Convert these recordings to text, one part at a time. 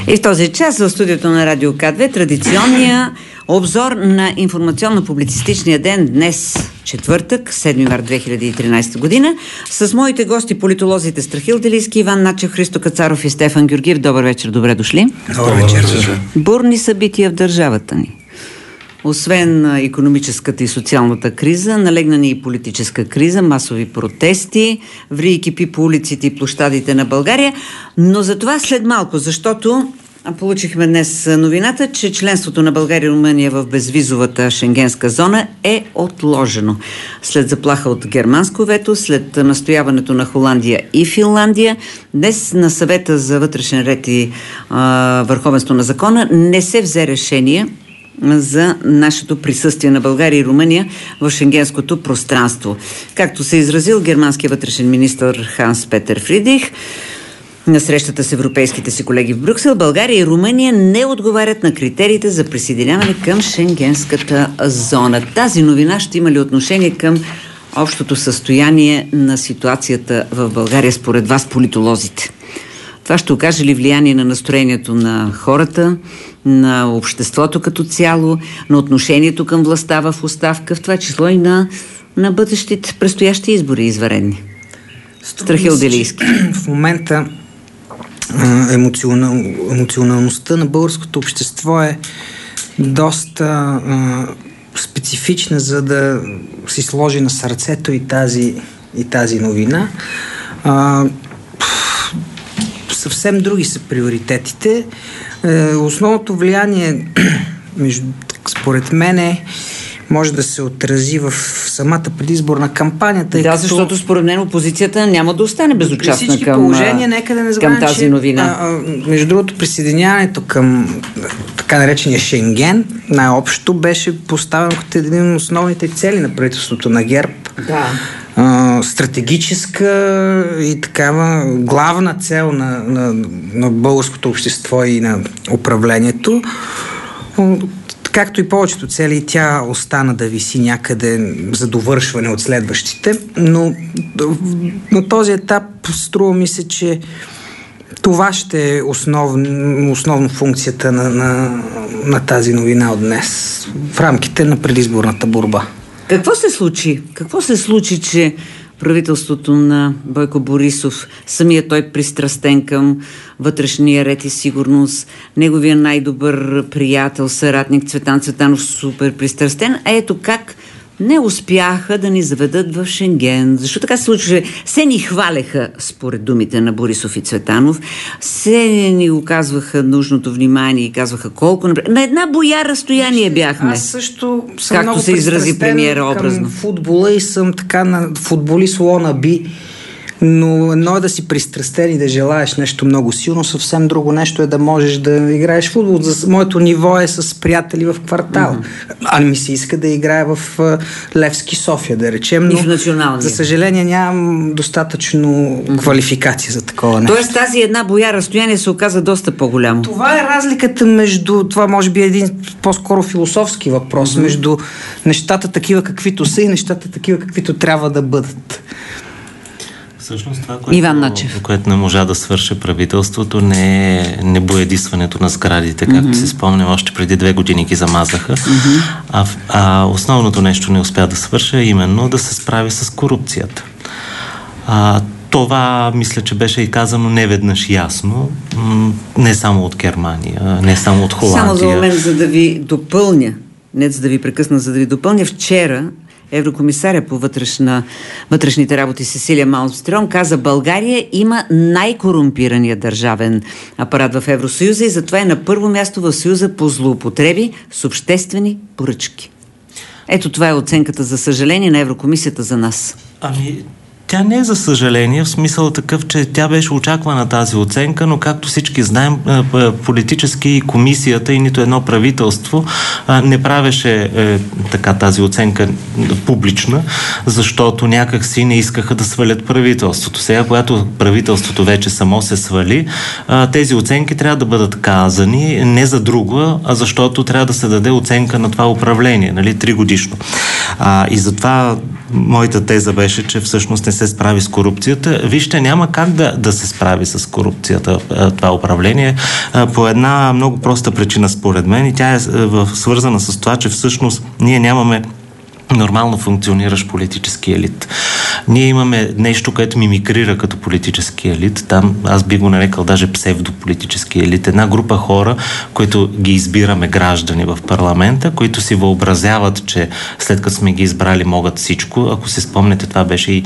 И в този час в студиото на Радио К2 традиционния обзор на информационно-публицистичния ден днес, четвъртък, 7 март 2013 година, с моите гости политолозите Страхил Делийски, Иван Начев, Христо Кацаров и Стефан Георгиев. Добър вечер, добре дошли. Добър вечер. Бурни събития в държавата ни. Освен икономическата и социалната криза, налегна ни и политическа криза, масови протести, ври и кипи по улиците и площадите на България, но за това след малко, защото получихме днес новината, че членството на България и Румъния в безвизовата шенгенска зона е отложено. След заплаха от германско вето, след настояването на Холандия и Финландия, днес на съвета за вътрешен ред и върховенство на закона не се взе решение за нашето присъствие на България и Румъния в шенгенското пространство. Както се изразил германския вътрешен министър Ханс Петер Фридрих на срещата с европейските си колеги в Брюксел, България и Румъния не отговарят на критериите за присъединяване към шенгенската зона. Тази новина ще има ли отношение към общото състояние на ситуацията в България според вас, политолозите? Това ще окаже ли влияние на настроението на хората, на обществото като цяло, на отношението към властта в оставка, в това число и на бъдещите предстоящи избори извънредни? Страхил Делийски. В момента емоционалността на българското общество е доста специфична, за да си сложи на сърцето и тази новина. Съвсем други са приоритетите. Основното влияние, според мен, може да се отрази в самата предизборна кампания. Защото според мен опозицията няма да остане безучастна към тази новина. Между другото, присъединяването към така наречения Шенген най-общо беше поставено като един от основните цели на правителството на ГЕРБ. Да. Стратегическа и такава главна цел на българското общество и на управлението. Както и повечето цели, тя остана да виси някъде за довършване от следващите, но на този етап струва ми се, че това ще е основно функцията на тази новина от днес в рамките на предизборната борба. Какво се случи, че правителството на Бойко Борисов, самия той пристрастен към вътрешния ред и сигурност, неговия най-добър приятел, съратник Цветан Цветанов, супер пристрастен, ето как не успяха да ни заведат в Шенген. Защо така се случи? Се ни хвалеха, според думите на Борисов и Цветанов, се ни оказваха нужното внимание и казваха колко... На една боя разстояние бяхме. Аз също съм както много се изрази премиера образно. Към футбола и съм така на футболист wannabe, но едно е да си пристрастен и да желаеш нещо много силно, съвсем друго нещо е да можеш да играеш футбол. Моето ниво е с приятели в квартал. А ми се иска да играя в Левски София, да речем, но за съжаление нямам достатъчно квалификация за такова нещо. Тоест тази една боя разстояние се оказа доста по-голямо. Това е разликата между, това може би е един по-скоро философски въпрос, между нещата такива каквито са и нещата такива каквито трябва да бъдат. Всъщност това, което не можа да свърши правителството, не боядисването на сградите, както се спомням, още преди 2 години ги замазаха. А основното нещо не успя да свърши, именно да се справи с корупцията. Това, мисля, че беше и казано неведнъж ясно, не само от Германия, не само от Холандия. Само за момент, за да ви допълня, не за да ви прекъсна, за да ви допълня, вчера еврокомисаря по вътрешните работи Сесилия Малмстрём каза: България има най-корумпирания държавен апарат в Евросъюза и затова е на първо място в Съюза по злоупотреби с обществени поръчки. Ето това е оценката, за съжаление, на Еврокомисията за нас. Тя не е за съжаление, в смисъл такъв, че тя беше очаквана тази оценка, но както всички знаем, политически и комисията и нито едно правителство не правеше така тази оценка публична, защото някак си не искаха да свалят правителството. Сега, когато правителството вече само се свали, тези оценки трябва да бъдат казани не за друго, а защото трябва да се даде оценка на това управление, 3 годишно. И затова моята теза беше, че всъщност не се справи с корупцията. Вижте, няма как да се справи с корупцията това управление по една много проста причина според мен и тя е свързана с това, че всъщност ние нямаме нормално функциониращ политически елит. Ние имаме нещо, което мимикрира като политически елит. Там аз би го нарекал даже псевдополитически елит. Една група хора, които ги избираме граждани в парламента, които си въобразяват, че след като сме ги избрали могат всичко. Ако си спомнете, това беше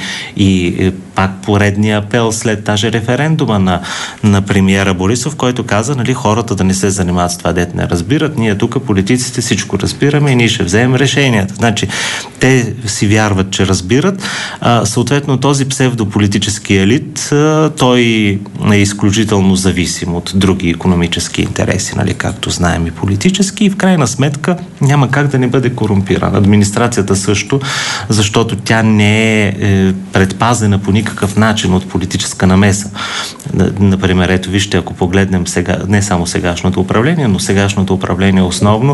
и пак поредния апел след тази референдума на премиера Борисов, който каза, нали, хората да не се занимават с това, дете не разбират. Ние тук, политиците, всичко разбираме и ние ще вземем решенията. Значи, те си вярват, че разбират. Съответно, този псевдополитически елит, той е изключително зависим от други икономически интереси, нали, както знаем и политически, и в крайна сметка няма как да не бъде корумпирана. Администрацията също, защото тя не е предпазена по никакъв начин от политическа намеса. Например, ето вижте, ако погледнем сега, не само сегашното управление, но сегашното управление основно,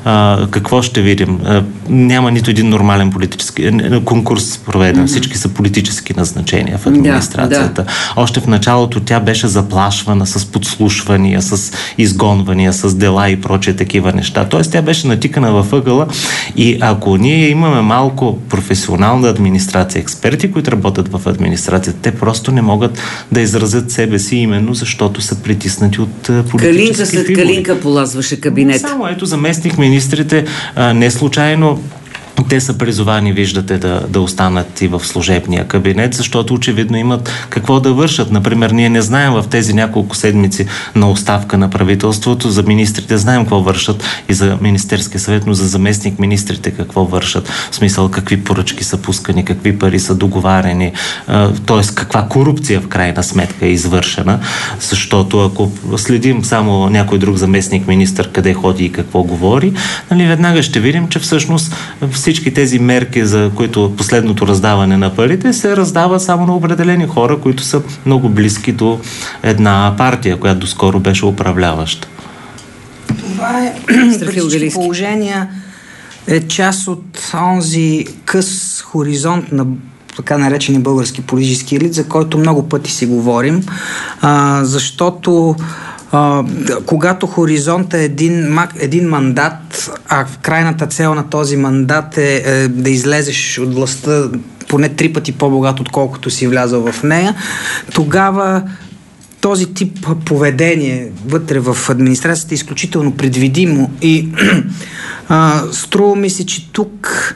какво ще видим? Няма нито един нормален политически конкурс проведен. Всички са политически назначения в администрацията. Още в началото тя беше заплашвана с подслушвания, с изгонвания, с дела и прочее такива неща. Тоест тя беше натикана във ъгъла и ако ние имаме малко професионална администрация, експерти, които работят в администрацията, те просто не могат да изразят себе си именно защото са притиснати от политически фигури. Калинка полазваше кабинет. Само ето заместник министрите не случайно те са призовани, виждате, да останат и в служебния кабинет, защото очевидно имат какво да вършат. Например, ние не знаем в тези няколко седмици на оставка на правителството, за министрите знаем какво вършат и за Министерския съвет, но за заместник министрите какво вършат. В смисъл какви поръчки са пускани, какви пари са договарени, т.е. каква корупция в крайна сметка е извършена, защото ако следим само някой друг заместник министър къде ходи и какво говори, нали, веднага ще видим, че всъщност всички тези мерки, за които последното раздаване на парите, се раздава само на определени хора, които са много близки до една партия, която доскоро беше управляваща. Това е при всички положения е част от онзи къс хоризонт на така наречени български политически елит, за който много пъти си говорим, защото когато хоризонт е един мандат, а крайната цел на този мандат е да излезеш от властта поне 3 пъти по-богат, отколкото си влязъл в нея, тогава този тип поведение вътре в администрацията е изключително предвидимо и струва ми се, че тук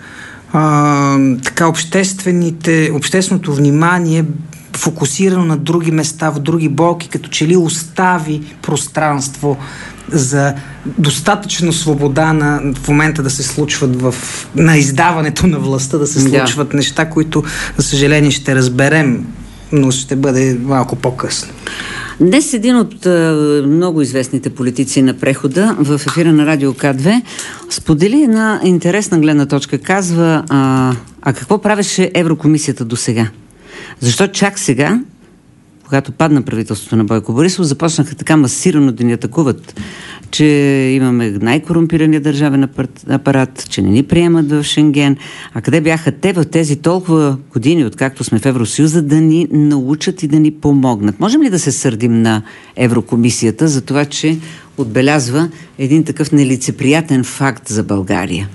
така общественото внимание фокусирано на други места, в други болки, като че ли остави пространство за достатъчно свобода в момента да се случват на издаването на властта, да се случват неща, които, за съжаление, ще разберем, но ще бъде малко по-късно. Днес един от много известните политици на прехода в ефира на Радио К2 сподели една интересна гледна точка. Казва, какво правеше Еврокомисията до сега? Защо чак сега, когато падна правителството на Бойко Борисов, започнаха така масирано да ни атакуват, че имаме най-корумпирания държавен апарат, че не ни приемат в Шенген. А къде бяха те в тези толкова години, откакто сме в Евросъюза, да ни научат и да ни помогнат? Можем ли да се сърдим на Еврокомисията за това, че отбелязва един такъв нелицеприятен факт за България?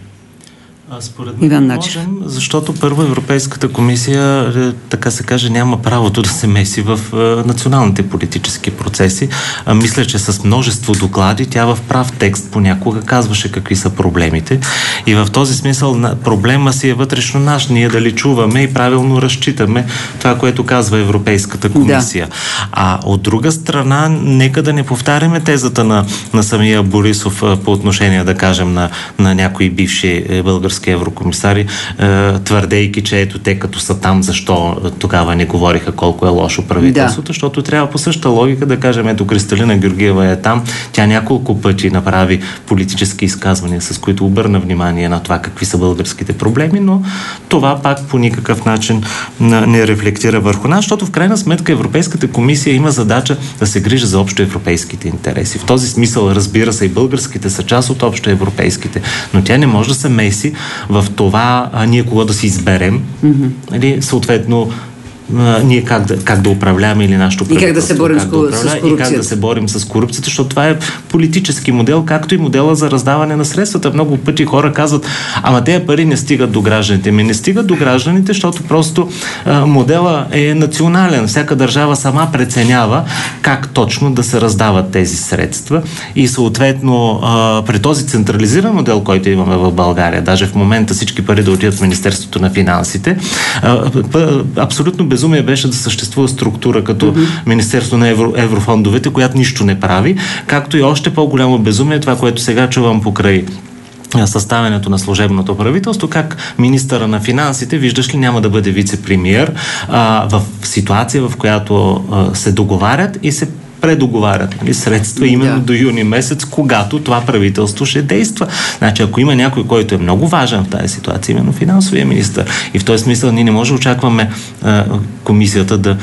Според мен можем, защото първо Европейската комисия, така се каже, няма правото да се меси в националните политически процеси. Мисля, че с множество доклади тя в прав текст понякога казваше какви са проблемите. И в този смисъл проблема си е вътрешно наш. Ние дали чуваме и правилно разчитаме това, което казва Европейската комисия. Да. А от друга страна, нека да не повтаряме тезата на самия Борисов по отношение, да кажем, на някои бивши български еврокомисари, твърдейки, че ето те като са там, защо тогава не говориха колко е лошо правителството, защото трябва по същата логика да кажем, ето Кристалина Георгиева е там, тя няколко пъти направи политически изказвания, с които обърна внимание на това какви са българските проблеми, но това пак по никакъв начин не рефлектира върху нас, защото в крайна сметка Европейската комисия има задача да се грижи за общоевропейските интереси. В този смисъл, разбира се, и българските са част от общоевропейските, но тя не може да се меси в това ние кога да си изберем. Съответно, ние как да управляваме или нашето правителство. И как да се борим с корупцията. И как да се борим с корупцията, защото това е политически модел, както и модела за раздаване на средствата. Много пъти хора казват, ама тези пари не стигат до гражданите. Не стигат до гражданите, защото просто модела е национален. Всяка държава сама преценява как точно да се раздават тези средства и съответно при този централизиран модел, който имаме в България, даже в момента всички пари да отидат в Министерството на финансите, абсолютно безумие беше да съществува структура като Министерство на еврофондовете, която нищо не прави, както и още по-голямо безумие това, което сега чувам покрай съставянето на правителство, как министъра на финансите, виждаш ли, няма да бъде вице-премиер в ситуация, в която се договарят и се предоговарят средства именно до юни месец, когато това правителство ще действа. Значи, ако има някой, който е много важен в тази ситуация, именно финансовия министър. И в този смисъл ние не може да очакваме комисията да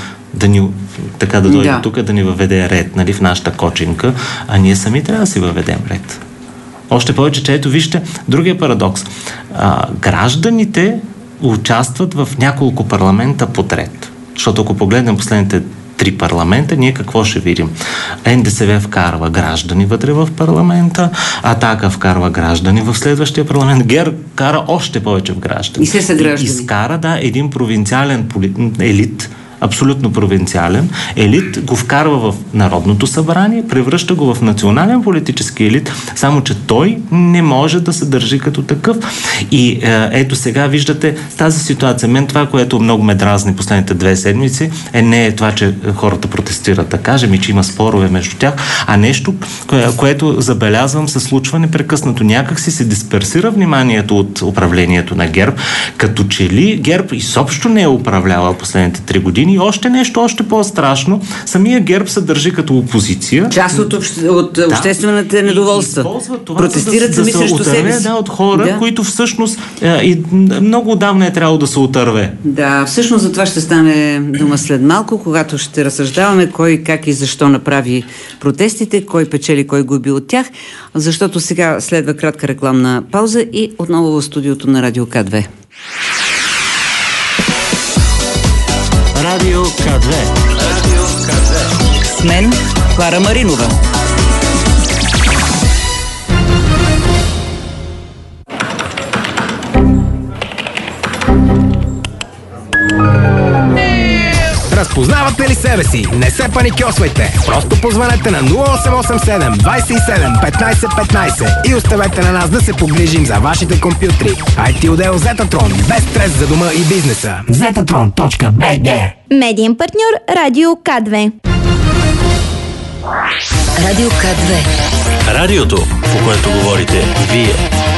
дойде тук, да ни въведе ред, нали, в нашата кочинка, а ние сами трябва да си въведем ред. Още повече, че ето вижте другия парадокс. Гражданите участват в няколко парламента подред. Защото ако погледнем последните 3 парламента, ние какво ще видим? НДСВ вкарва граждани вътре в парламента, Атака вкарва граждани в следващия парламент, ГЕРБ кара още повече в граждани. И се са граждани. Изкара, един провинциален елит, абсолютно провинциален елит, го вкарва в Народното събрание, превръща го в национален политически елит, само че той не може да се държи като такъв. И ето сега виждате тази ситуация. Мен това, което много ме дразни последните 2 седмици, не е това, че хората протестират, да кажем, и че има спорове между тях, а нещо, което забелязвам, се случва непрекъснато. Някак си се дисперсира вниманието от управлението на ГЕРБ, като че ли ГЕРБ изобщо не е управлявал последните 3 години. И още нещо, още по-страшно, самия ГЕРБ се държи като опозиция. Част от обществената недоволства. Протестират сами срещу себе си. От хора, които всъщност много отдавна е трябвало да се отърве. Да, всъщност за това ще стане дума след малко, когато ще разсъждаваме кой, как и защо направи протестите, кой печели, кой губи от тях, защото сега следва кратка рекламна пауза и отново в студиото на Радио К2. Радио К2. С мен Клара Маринова. Разпознавате ли себе си? Не се паникьосвайте. Просто позванете на 0887 27 15 15 и оставете на нас да се погрижим за вашите компютри. IT отдел Zetatron. Без стрес за дома и бизнеса. Zetatron.bg. Медиен партньор Радио К2. Радио К2. Радиото, по което говорите вие.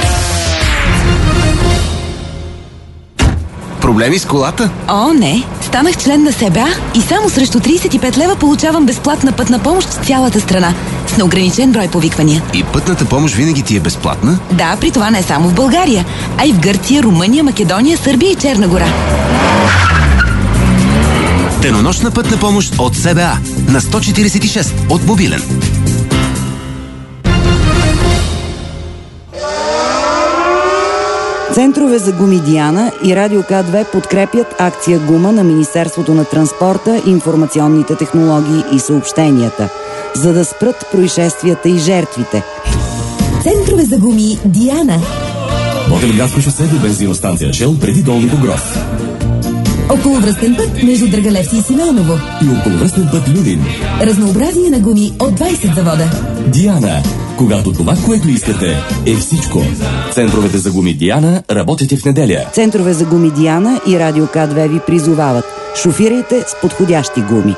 Проблеми с колата? О, не! Станах член на СБА и само срещу 35 лева получавам безплатна пътна помощ в цялата страна, с неограничен брой повиквания. И пътната помощ винаги ти е безплатна? Да, при това не само в България, а и в Гърция, Румъния, Македония, Сърбия и Черна гора. Денонощна пътна помощ от СБА на 146 от мобилен. Центрове за гуми Диана и Радио К2 подкрепят акция Гума на Министерството на транспорта, информационните технологии и съобщенията, за да спрат происшествията и жертвите. Центрове за гуми Диана. Ботевградско шосе до бензиностанция Шел преди Долни Богров. Околовръстен път между Драгалевци и Симеоново. И околовръстен път Люлин. Разнообразие на гуми от 20 завода. Диана. Когато това, което искате, е всичко. Центровете за гуми Диана работят и в неделя. Центрове за гуми Диана и Радио К2 ви призовават. Шофирайте с подходящи гуми.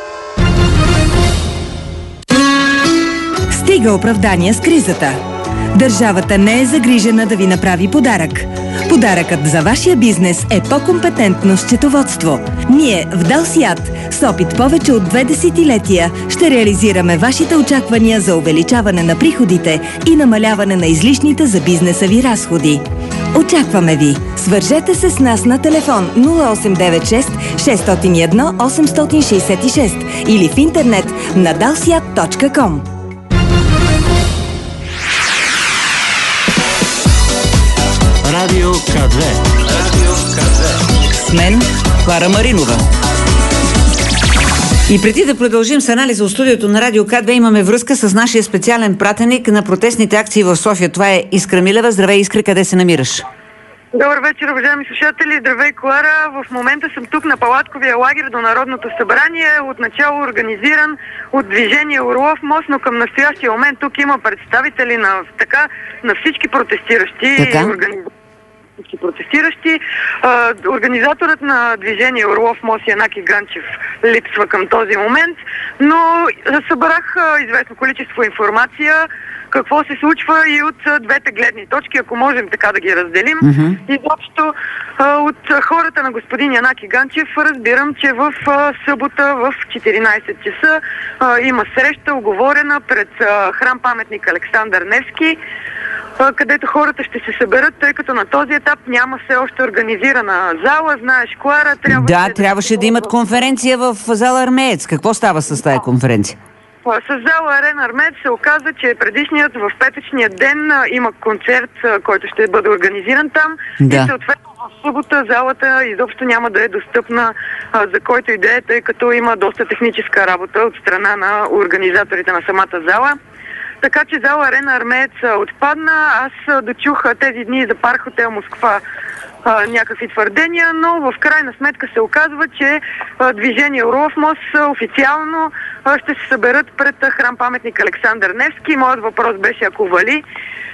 Стига оправдания с кризата. Държавата не е загрижена да ви направи подарък. Подаръкът за вашия бизнес е по-компетентно счетоводство. Ние в Далсиат с опит повече от 2 десетилетия ще реализираме вашите очаквания за увеличаване на приходите и намаляване на излишните за бизнеса ви разходи. Очакваме ви! Свържете се с нас на телефон 0896 601 866 или в интернет на dalsiat.com. Радио К2. С мен Клара Маринова. И преди да продължим с анализа от студиото на Радио К2, имаме връзка с нашия специален пратеник на протестните акции в София. Това е Искра Милева. Здравей, Искра, къде се намираш? Добър вечер, уважаеми слушатели. Здравей, Клара. В момента съм тук на палатковия лагер до Народното събрание. Отначало организиран от движение Орлов мост, но към настоящия момент тук има представители на всички протестиращи. Организаторът на движение Орлов мост Янаки Ганчев липсва към този момент, но събрах известно количество информация какво се случва и от двете гледни точки, ако можем така да ги разделим. Изобщо от хората на господин Янаки Ганчев разбирам, че в събота в 14 часа има среща уговорена пред храм-паметник Александър Невски, където хората ще се съберат, тъй като на този етап няма все още организирана зала. Знаеш, Клара, трябваше да имат конференция в зала Армеец. Какво става с тази конференция? С зала Арена Армеец се оказа, че предишният в петъчния ден има концерт, който ще бъде организиран там. И съответно в събота залата изобщо няма да е достъпна за който и да е, тъй като има доста техническа работа от страна на организаторите на самата зала. Така че зала Арена Армеец отпадна. Аз дочух тези дни за Парк Хотел Москва някакви твърдения, но в крайна сметка се оказва, че движение Орлов мост официално ще се съберат пред храм-паметник Александър Невски. Моят въпрос беше ако вали.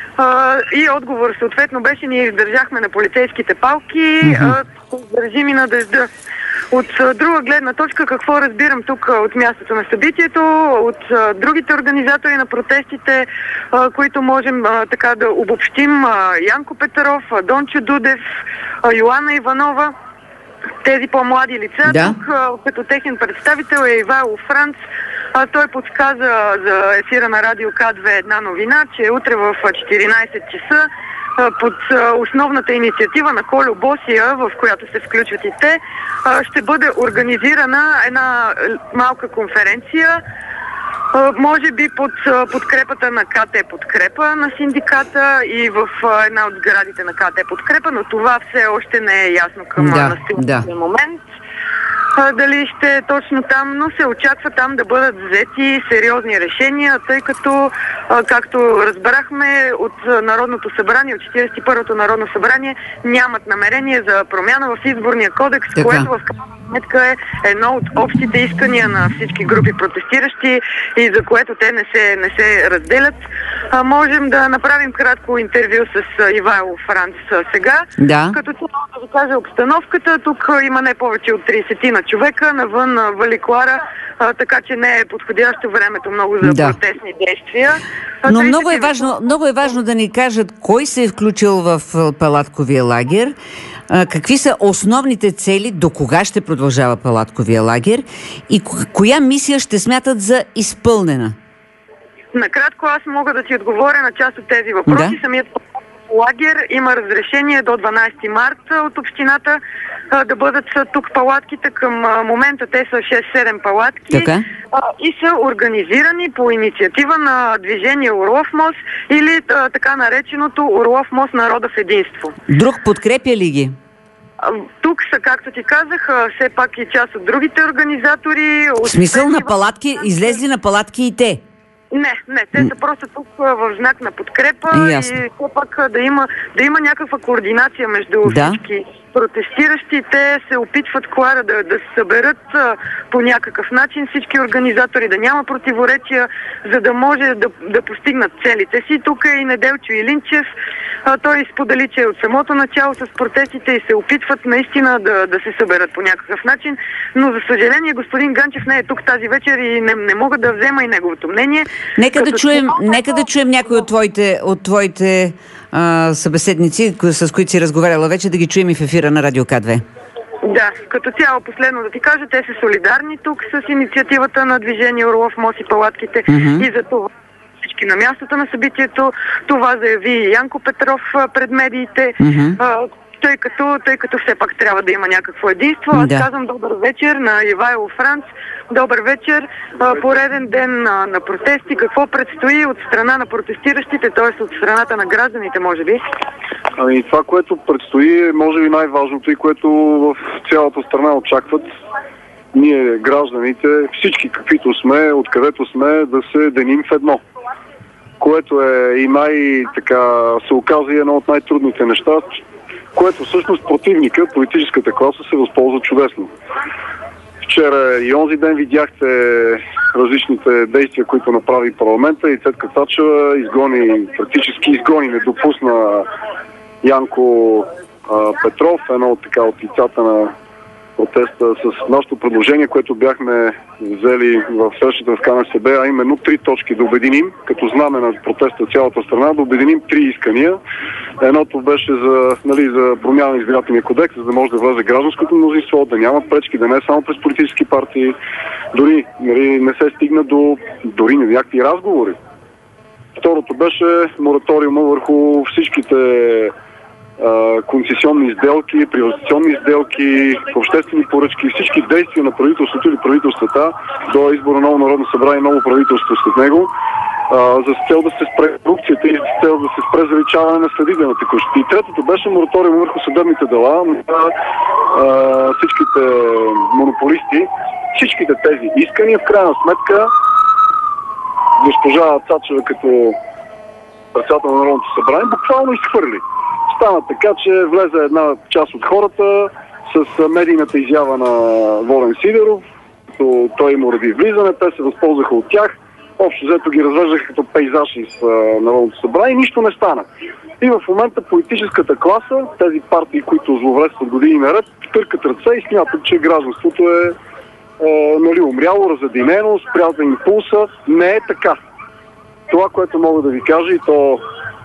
И отговор съответно беше, ние издържахме на полицейските палки, държим и на дъжда. От друга гледна точка, какво разбирам тук от мястото на събитието, от другите организатори на протестите, които можем така да обобщим, Янко Петров, Дончо Дудев, Йоана Иванова, тези по-млади лица. Тук като техен представител е Ивайло Франц. Той подсказа за ефира на Радио К2 една новина, че утре в 14 часа под основната инициатива на Кольо Босия, в която се включват и те, ще бъде организирана една малка конференция, може би под подкрепата на КТ Подкрепа на синдиката и в една от сградите на КТ Подкрепа, но това все още не е ясно към настоящия момент. Дали ще е точно там, но се очаква там да бъдат взети сериозни решения, тъй като, както разбрахме от Народното събрание, от 41-то Народно събрание, нямат намерение за промяна в изборния кодекс, което в крайна сметка е едно от общите искания на всички групи протестиращи и за което те не се разделят. Можем да направим кратко интервю с Ивайло Франц сега. Като цяло да ви кажа обстановката, тук има не повече от 30 на човека, навън вали Клара, така че не е подходящо времето много за протестни действия. Но много е важно да ни кажат кой се е включил в палатковия лагер, какви са основните цели, до кога ще продължава палатковия лагер и коя мисия ще смятат за изпълнена? Накратко аз мога да ти отговоря на част от тези въпроси. Самият лагер има разрешение до 12 марта от общината да бъдат тук палатките. Към момента те са 6-7 палатки и са организирани по инициатива на движение Орлов мост или така нареченото Орлов мост народа в единство. Друг подкрепя ли ги? Тук са, както ти казах, все пак и част от другите организатори. В смисъл на палатки, излезли на палатки и те? Не, те са просто тук в знак на подкрепа и все пак да има някаква координация между всички протестиращи. Те се опитват, Клара, да се съберат по някакъв начин всички организатори, да няма противоречия, за да може да постигнат целите си. Тук е и Неделчо Илинчев. Той сподели, че от самото начало с протестите и се опитват наистина да се съберат по някакъв начин, но за съжаление господин Ганчев не е тук тази вечер и не мога да взема и неговото мнение. Нека да чуем някой от твоите събеседници, с които си разговаряла вече, да ги чуем и в ефира на Радио К2. Да, като цяло последно да ти кажа, те са солидарни тук с инициативата на движение Орлов мост и палатките и за това всички на мястото на събитието. Това заяви Янко Петров пред медиите. Тъй като все пак трябва да има някакво единство. Аз казвам добър вечер на Ивайло Франц. Добър вечер. Пореден ден на протести. Какво предстои от страна на протестиращите, т.е. от страната на гражданите, може би? Това, което предстои, е може би най-важното и което в цялата страна очакват. ние, гражданите, всички каквито сме, откъдето сме, да се деним в едно. Което е и се оказа и едно от най-трудните неща, което всъщност противника, политическата класа, се възползва чудесно. Вчера и онзи ден видяхте различните действия, които направи парламента, и Цецка Цачева практически изгони, не допусна Янко Петров, едно от лицата на протеста, с нашето предложение, което бяхме взели в срещата в КНСБ, а именно 3 точки да обединим, като знаме на протеста цялата страна, да обединим 3 искания. Едното беше за промяна на избирателния кодекс, за да може да влезе гражданското мнозинство, да няма пречки, да не е само през политически партии, дори не се стигна до някакви разговори. Второто беше мораториума върху всичките концесионни сделки, приватизационни сделки, обществени поръчки, всички действия на правителството или правителствата до избора ново Народно събрание, ново правителство след него, за цел да се спре корупцията и за цел да се спре заличаване на следите на текущите. И третото беше мораториум върху съдебните дела на всичките монополисти. Всичките тези искания в крайна сметка госпожа Цачева като председател на Народното събрание буквално изхвърли. Стана така, че влезе една част от хората с медийната изява на Волен Сидеров, като той им уреди влизане, те се възползваха от тях, общо взето ги развеждаха като пейзажи с Народното събрание и нищо не стана. И в момента политическата класа, тези партии, които зловредстват години наред, търкат ръце и смятат, че гражданството е умряло, разединено, спрял да импулса. Не е така. Това, което мога да ви кажа, и то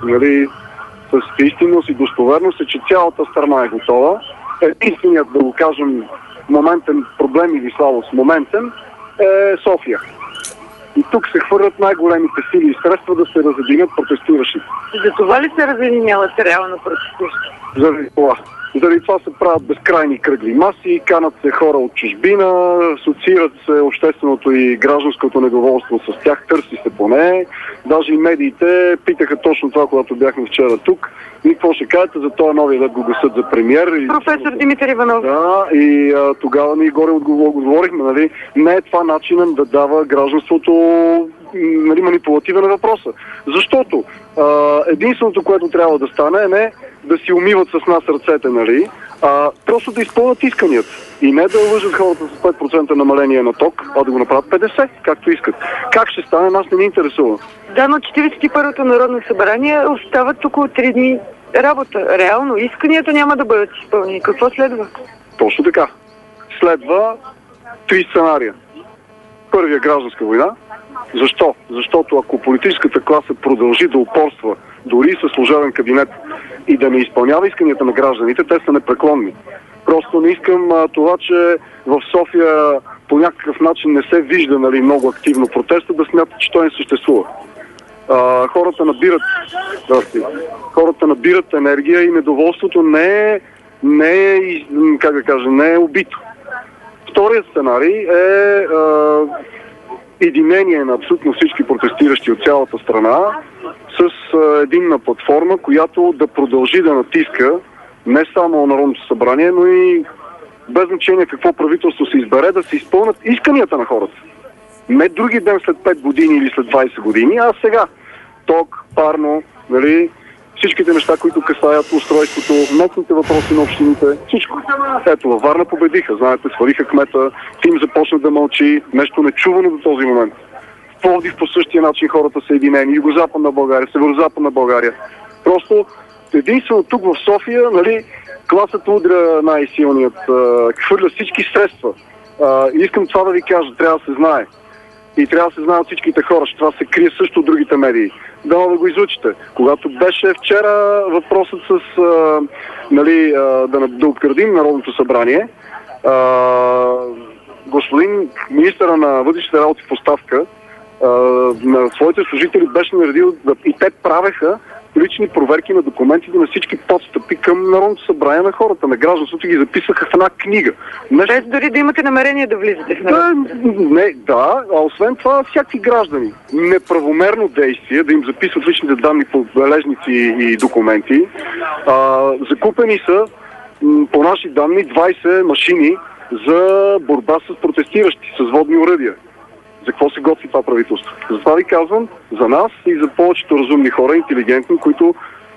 с истинност и достоверност, е, че цялата страна е готова. Единственият, да го кажем, моментен проблем или слабост моментен е София. И тук се хвърлят най-големите сили и средства да се разединят протестиращите. За това ли се разединяват реално протестиращите? Заради това се правят безкрайни кръгли маси, канат се хора от чужбина, асоциират се общественото и гражданското недоволство с тях, търси се поне. Даже и медиите питаха точно това, когато бяхме вчера тук. И какво ще кажете за този новия да го гасат за премиер? Професор Димитър Иванов. Да, и тогава ние горе отговорихме, не е това начинът да дава гражданството манипулативен въпроса. Защото единственото, което трябва да стане, е не да си умиват с нас ръцете, просто да изпълнят исканията. И не да лъжат хората с 5% намаление на ток, а да го направят 50%, както искат. Как ще стане, нас не ни интересува. Да, но 41-то Народно събрание остават около 3 дни работа. Реално, исканията няма да бъдат изпълнени. Какво следва? Точно така. Следва 3 сценария. Първия, гражданска война. Защо? Защото ако политическата класа продължи да упорства, дори със служебен кабинет, и да не изпълнява исканията на гражданите, те са непреклонни. Просто не искам това, че в София по някакъв начин не се вижда много активно протеста, да смятат, че той не съществува. Хората набират енергия и недоволството не е убито. Вторият сценарий е единение на абсолютно всички протестиращи от цялата страна с единна платформа, която да продължи да натиска не само Народното събрание, но и без значение какво правителство се избере, да се изпълнят исканията на хората. Не други ден след 5 години или след 20 години, а сега. Ток, парно, всичките неща, които касаят устройството, местните въпроси на общините, всичко. Ето, във Варна победиха, знаете, свалиха кмета, Тим започна да мълчи, нещо нечувано до този момент. В Пловдив по същия начин хората са единени, Югозападна България, Северозападна България. Просто единствено тук в София, класата удря най-силният, хвърля всички средства. Искам това да ви кажа, трябва да се знае. И трябва да се знаят всичките хора, че това се крие също от другите медии. Да го изучите. Когато беше вчера въпросът с да открадим Народното събрание, господин министъра на вътрешните работи в оставка на своите служители беше наредил и те правеха лични проверки на документите на всички подстъпи към Народното събрание на хората, на гражданството, ги записваха в една книга. Без дори да имате намерение да влизате в Народното. А освен това всякакви граждани. Неправомерно действие, да им записват личните данни по бележници и документи. Закупени са по наши данни 20 машини за борба с протестиращи, с водни оръдия. За какво се готви това правителство? Затова ви казвам, за нас и за повечето разумни хора, интелигентни, които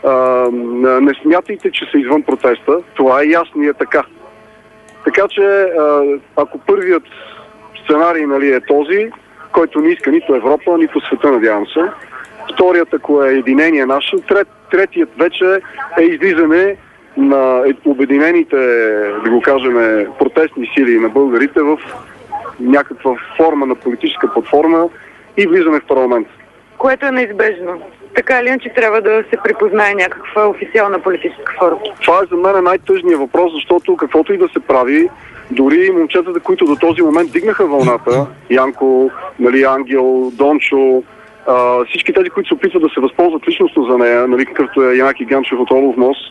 не смятайте, че са извън протеста. Това е ясно и е така. Така че, ако първият сценарий, нали, е този, който не иска нито Европа, нито света, надявам се. Вторият, ако е единение наше, третият вече е излизане на обединените, да го кажем, протестни сили на българите в някаква форма на политическа платформа и влизане в парламент. Което е неизбежно. Така или иначе трябва да се припознае някаква официална политическа форма. Това е за мен най-тъжният въпрос, защото каквото и да се прави, дори момчетата, които до този момент дигнаха вълната, Янко, нали, Ангел, Дончо, всички тези, които се опитват да се възползват личностно за нея, нали, какъвто е Янаки Ганчев от Олов мост,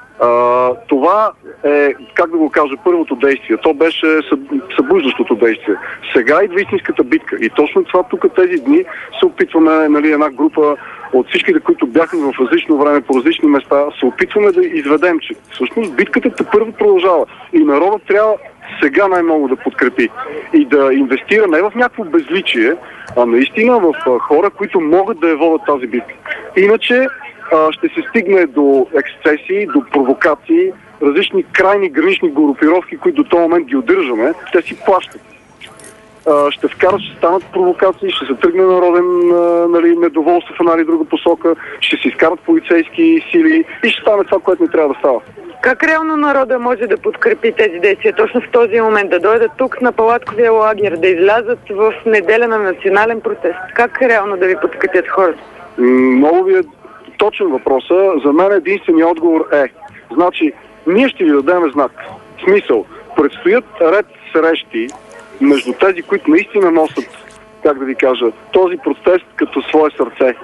това е, как да го кажа, първото действие. То беше събуждащото действие. Сега идва истинската битка. И точно това тук тези дни се опитваме, нали, една група от всичките, които бяхме в различно време, по различни места, се опитваме да изведем, че всъщност битката първо продължава. И народът трябва сега най-много да подкрепи. И да инвестира не в някакво безличие, а наистина в хора, които могат да я водят тази битка. Иначе ще се стигне до ексцесии, до провокации, различни крайни гранични групировки, които до този момент ги удържаме, те си плащат. Ще станат провокации, ще се тръгне народен, нали, недоволство в една или друга посока, ще се изкарат полицейски сили и ще стане това, което не трябва да става. Как реално народа може да подкрепи тези действия точно в този момент? Да дойдат тук на палатковия лагер, да излязат в неделя на национален протест? Как реално да ви подкрепят хората? Много ви е точен въпроса. За мен единственият отговор е, значи, ние ще ви дадем знак. В смисъл, предстоят ред срещи между тези, които наистина носят, как да ви кажа, този протест като свое сърце.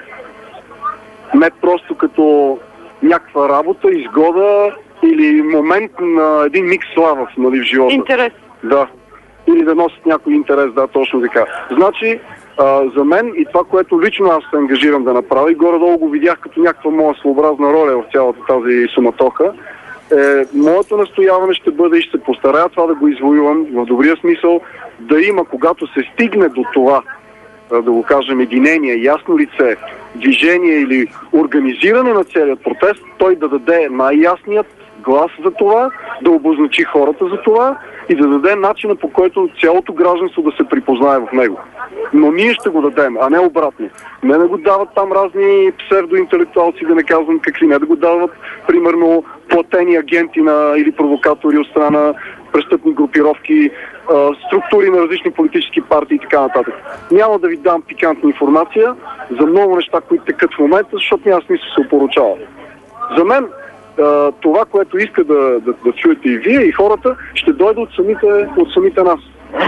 Не просто като някаква работа, изгода или момент на един миг слава, нали, в живота. Интерес. Да. Или да носят някой интерес, да, точно така. Значи, за мен и това, което лично аз се ангажирам да направя, и горе-долу го видях като някаква моя своеобразна роля в цялата тази суматоха, моето настояване ще бъде и ще се постарая това да го извоювам в добрия смисъл, да има, когато се стигне до това, да го кажем, единение, ясно лице, движение или организиране на целият протест, той да даде най-ясният глас за това, да обозначи хората за това и да даде начина, по който цялото гражданство да се припознае в него. Но ние ще го дадем, а не обратно. Не да го дават там разни псевдоинтелектуалци, да не казвам какви, не да го дават, примерно, платени агенти или провокатори от страна престъпни групировки, структури на различни политически партии и така нататък. Няма да ви дам пикантна информация за много неща, които текат в момента, защото няма смисъл се опоручава. За мен това, което иска да чуете и вие, и хората, ще дойде от самите нас.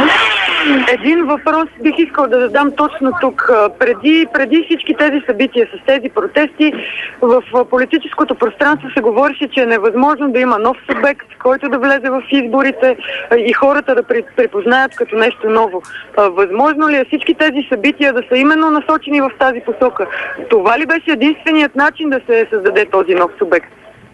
Един въпрос бих искал да задам точно тук. Преди всички тези събития с тези протести, в политическото пространство се говореше, че е невъзможно да има нов субект, който да влезе в изборите и хората да припознаят като нещо ново. Възможно ли е всички тези събития да са именно насочени в тази посока? Това ли беше единственият начин да се създаде този нов субект?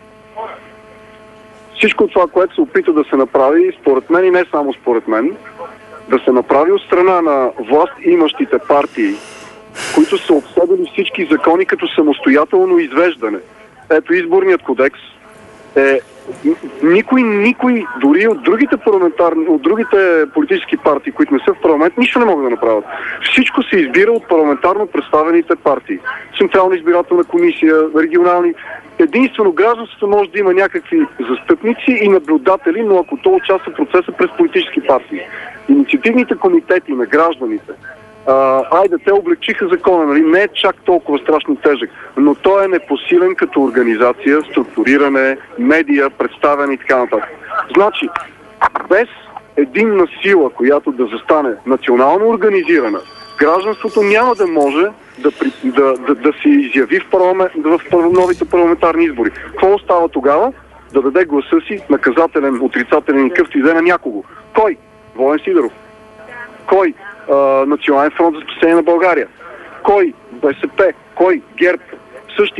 Всичко това, което се опита да се направи, според мен и не само според мен, да се направи от страна на власт имащите партии, които са обсъдили всички закони като самостоятелно извеждане. Ето, изборният кодекс е... Никой, дори от другите политически партии, които не са в парламент, нищо не могат да направят. Всичко се избира от парламентарно представените партии. Централна избирателна комисия, регионални. Единствено гражданството може да има някакви застъпници и наблюдатели, но ако то участва в процеса през политически партии. Инициативните комитети на гражданите, те облегчиха закона, нали? Не е чак толкова страшно тежък, но той е непосилен като организация, структуриране, медия, представяне и така нататък. Значи, без единна сила, която да застане национално организирана, гражданството няма да може да се изяви в новите парламентарни избори. Какво остава тогава? Да даде гласа си, наказателен, отрицателен и къвто иде на някого. Кой? Волен Сидеров. Кой? Национален фронт за спасение на България. Кой? БСП. Кой? ГЕРБ.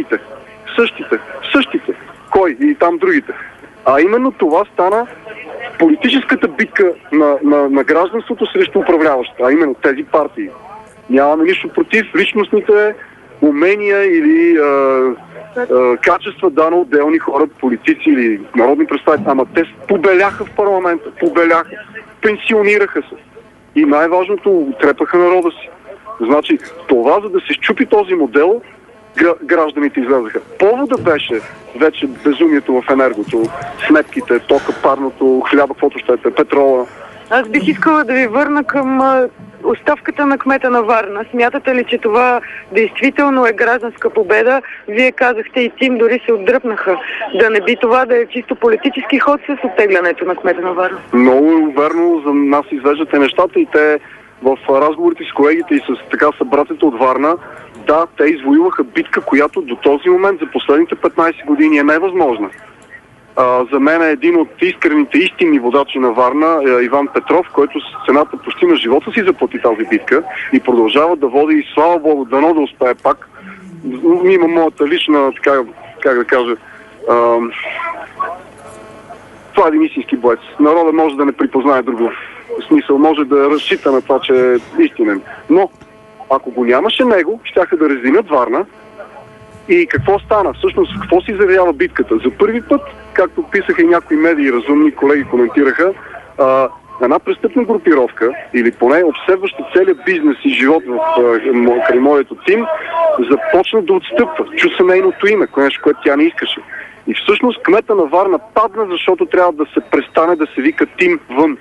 Същите. Кой? И там другите. А именно това стана политическата битка на гражданството срещу управляващите, а именно тези партии. Нямаме нищо против личностните умения или качества на отделни хора, политици или народни представители, ама те побеляха в парламента, пенсионираха се и най-важното, трепаха народа си. Значи, това, за да се счупи този модел, гражданите излязаха. Повода беше вече безумието в енергото, сметките, тока, парното, хляба, каквото щете, петрола. Аз бих искала да ви върна към оставката на кмета на Варна. Смятате ли, че това действително е гражданска победа? Вие казахте и Тим дори се отдръпнаха. Да не би това да е чисто политически ход с оттеглянето на кмета на Варна? Много верно за нас извеждате нещата и те в разговорите с колегите и с така събратите от Варна, да, те извоюваха битка, която до този момент за последните 15 години е невъзможна. За мен е един от искрените истинни водачи на Варна, Иван Петров, който с цената почти на живота си заплати тази битка и продължава да води и слава Богу, дано да успее пак. Има моята лична, така, как да кажа, това е един истински боец. Народа може да не припознае друго. В смисъл, може да разчита на това, че е истинен. Но, ако го нямаше него, щяха да разделят Варна. И какво стана? Всъщност, какво си заявява битката? За първи път, както писаха и някои медии, разумни колеги коментираха, една престъпна групировка, или поне обсебваща целият бизнес и живот край моето Тим, започна да отстъпва. Чу семейното име, нещо, което тя не искаше. И всъщност кмета на Варна падна, защото трябва да се престане да се вика Тим вън.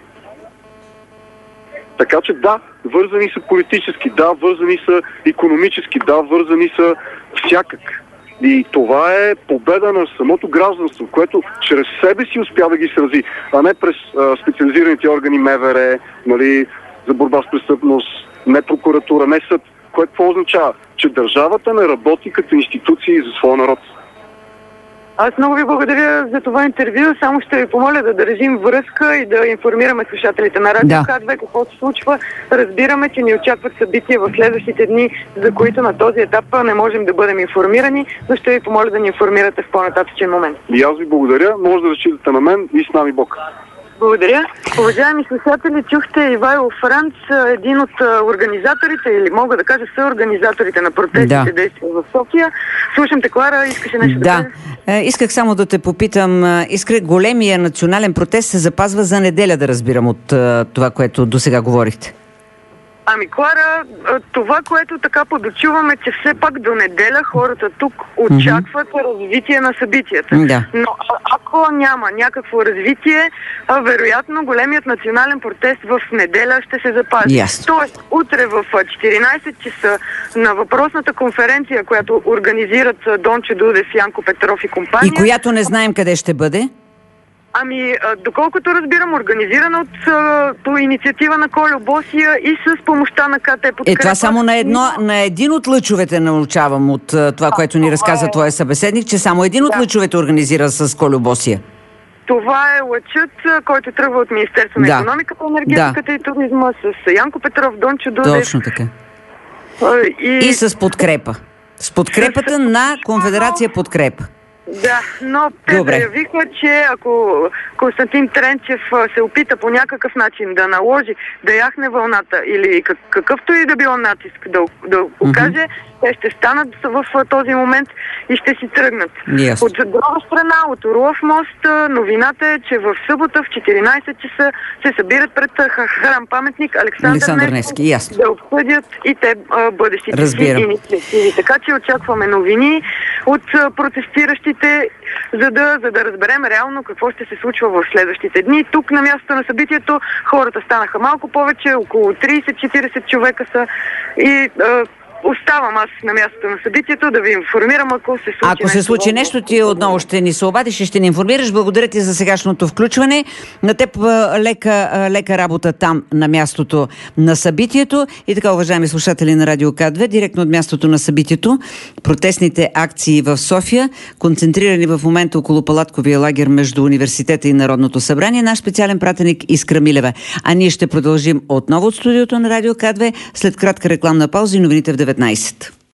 Така че да, вързани са политически, да, вързани са икономически, да, вързани са всякак. И това е победа на самото гражданство, което чрез себе си успя да ги срази, а не през специализираните органи МВР, нали, за борба с престъпност, не прокуратура, не съд. Което какво означава? Че държавата не работи като институция за своя народ. Аз много ви благодаря за това интервю. Само ще ви помоля да държим връзка и да информираме слушателите на Радио КАДВ какво се случва. Разбираме, че ни очакват събития в следващите дни, за които на този етап не можем да бъдем информирани, но ще ви помоля да ни информирате в по-нататъчен момент. И аз ви благодаря. Може да разчитате на мен и с нами Бог. Благодаря. Уважаеми слушатели, чухте Ивайло Франц, един от организаторите, или мога да кажа съорганизаторите на протестните действия в София. Слушам те, Клара, искаше нещо да кажа? Исках само да те попитам, Искре, големия национален протест се запазва за неделя, да разбирам от това, което досега говорихте. Ами, Клара, това, което така подочуваме, че все пак до неделя хората тук очакват развитие на събитията. Да. Но ако няма някакво развитие, вероятно големият национален протест в неделя ще се запази. Yes. Тоест, утре в 14 часа на въпросната конференция, която организират Дончо Дудев, Янко Петров и компания. И която не знаем къде ще бъде? Ами, доколкото разбирам, организирана по инициатива на Кольо Босия и с помощта на КТ Подкрепа. Това само на един от лъчовете научавам от това, което ни разказа твоя събеседник, че само един от лъчовете организира с Кольо Босия. Това е лъчът, който тръгва от Министерство на икономиката, енергетиката и туризма, с Янко Петров, Дончо Дудев. Точно така. И с подкрепа. С подкрепата на Конфедерация Подкрепа. Да, но те заявиха, че ако Константин Тренчев се опита по някакъв начин да наложи, да яхне вълната или какъвто и да било натиск да окаже, те ще станат в този момент и ще си тръгнат. Yes. От друга страна, от Орлов мост, новината е, че в събота в 14 часа се събират пред храм паметник Александър Невски да обсъдят и те бъдещите си инициативи. Така че очакваме новини от протестиращите, за да разберем реално какво ще се случва в следващите дни. Тук на мястото на събитието хората станаха малко повече, около 30-40 човека са и оставам аз на мястото на събитието да ви информирам, ако се случи нещо. Ако се случи нещо, ти отново ще ни се обадиш и ще ни информираш. Благодаря ти за сегашното включване. На теб лека работа там на мястото на събитието. И така, уважаеми слушатели на Радио К2, директно от мястото на събитието, протестните акции в София, концентрирани в момента около палатковия лагер между университета и Народното събрание, наш специален пратеник Искра Милева. А ние ще продължим отново от студиото на Радио К2 след кратка рекламна пауза и новините в 19.